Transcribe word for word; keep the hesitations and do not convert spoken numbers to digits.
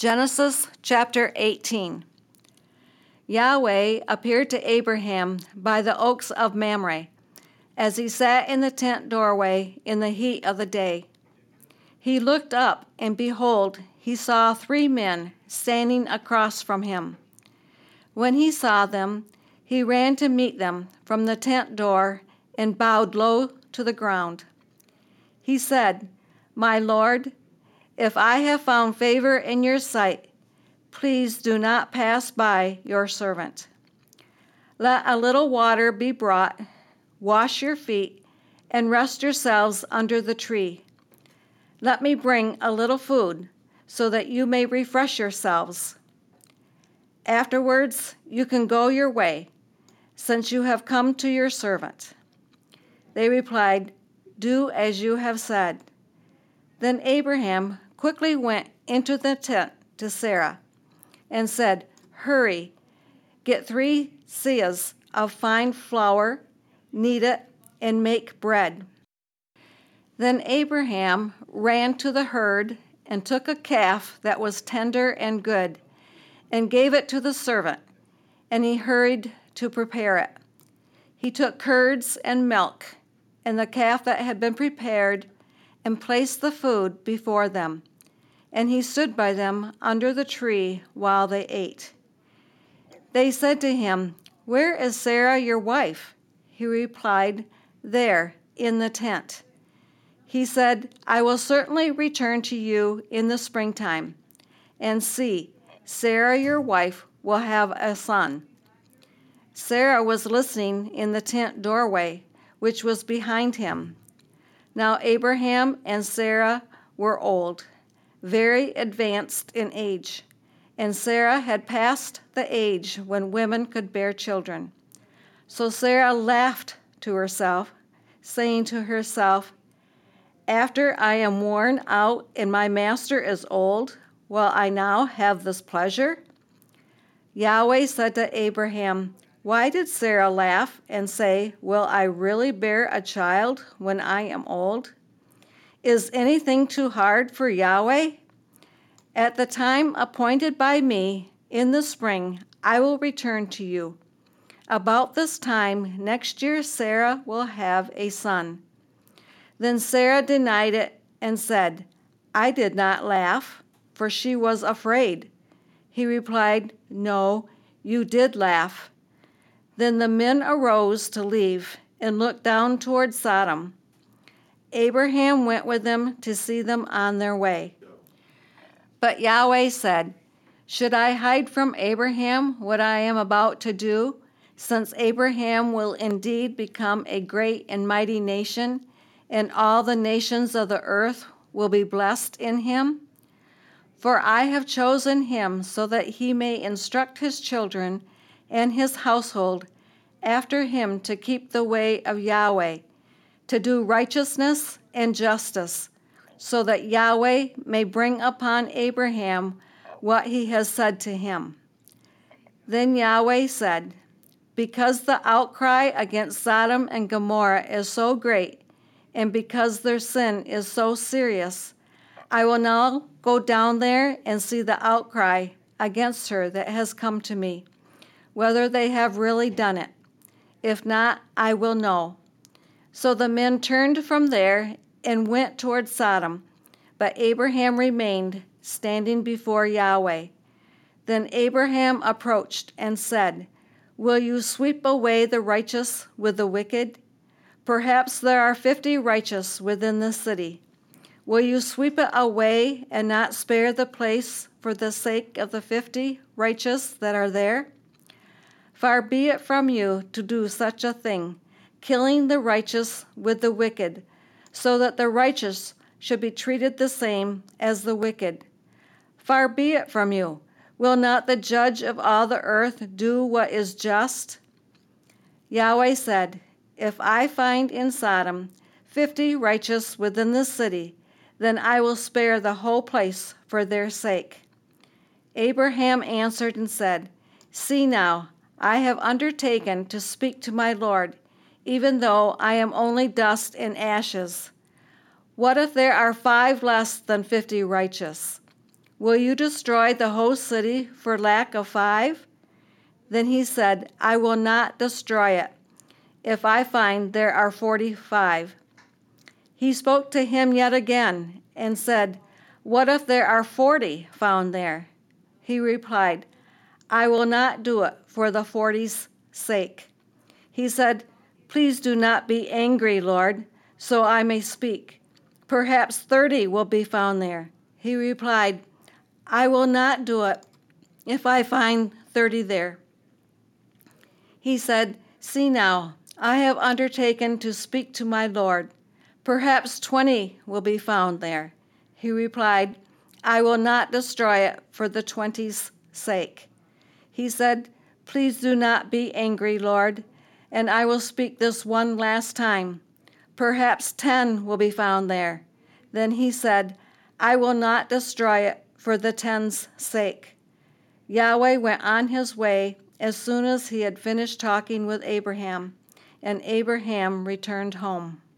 Genesis chapter eighteen. Yahweh appeared to Abraham by the oaks of Mamre, as he sat in the tent doorway in the heat of the day. He looked up, and behold, he saw three men standing across from him. When he saw them, he ran to meet them from the tent door and bowed low to the ground. He said, "My Lord, if I have found favor in your sight, please do not pass by your servant. Let a little water be brought, wash your feet, and rest yourselves under the tree. Let me bring a little food, so that you may refresh yourselves. Afterwards, you can go your way, since you have come to your servant." They replied, "Do as you have said." Then Abraham quickly went into the tent to Sarah and said, "Hurry, get three seahs of fine flour, knead it, and make bread." Then Abraham ran to the herd and took a calf that was tender and good, and gave it to the servant, and he hurried to prepare it. He took curds and milk, and the calf that had been prepared, and placed the food before them, and he stood by them under the tree while they ate. They said to him, "Where is Sarah your wife?" He replied, "There, in the tent." He said, "I will certainly return to you in the springtime, and see, Sarah your wife will have a son." Sarah was listening in the tent doorway, which was behind him. Now Abraham and Sarah were old, very advanced in age, and Sarah had passed the age when women could bear children. So Sarah laughed to herself, saying to herself, "After I am worn out and my master is old, will I now have this pleasure?" Yahweh said to Abraham, "Why did Sarah laugh and say, 'Will I really bear a child when I am old?' Is anything too hard for Yahweh? At the time appointed by me, in the spring, I will return to you. About this time next year Sarah will have a son." Then Sarah denied it and said, "I did not laugh," for she was afraid. He replied, "No, you did laugh." Then the men arose to leave and looked down toward Sodom. Abraham went with them to see them on their way. But Yahweh said, "Should I hide from Abraham what I am about to do, since Abraham will indeed become a great and mighty nation, and all the nations of the earth will be blessed in him? For I have chosen him so that he may instruct his children and his household after him to keep the way of Yahweh, to do righteousness and justice, so that Yahweh may bring upon Abraham what he has said to him." Then Yahweh said, "Because the outcry against Sodom and Gomorrah is so great, and because their sin is so serious, I will now go down there and see the outcry against her that has come to me, whether they have really done it. If not, I will know." So the men turned from there and went toward Sodom, but Abraham remained standing before Yahweh. Then Abraham approached and said, "Will you sweep away the righteous with the wicked? Perhaps there are fifty righteous within the city. Will you sweep it away and not spare the place for the sake of the fifty righteous that are there? Far be it from you to do such a thing, killing the righteous with the wicked, so that the righteous should be treated the same as the wicked. Far be it from you. Will not the judge of all the earth do what is just?" Yahweh said, "If I find in Sodom fifty righteous within the city, then I will spare the whole place for their sake." Abraham answered and said, "See now, I have undertaken to speak to my Lord, even though I am only dust and ashes. What if there are five less than fifty righteous? Will you destroy the whole city for lack of five? Then he said, I will not destroy it, if I find there are forty-five. He spoke to him yet again, and said, What if there are forty found there? He replied, I will not do it for the forty's sake. He said, Please do not be angry, Lord, so I may speak. Perhaps thirty will be found there. He replied, I will not do it if I find thirty there. He said, See now, I have undertaken to speak to my Lord. Perhaps twenty will be found there. He replied, I will not destroy it for the twenty's sake. He said, Please do not be angry, Lord, and I will speak this one last time. Perhaps ten will be found there. Then he said, I will not destroy it for the ten's sake. Yahweh went on his way as soon as he had finished talking with Abraham, and Abraham returned home.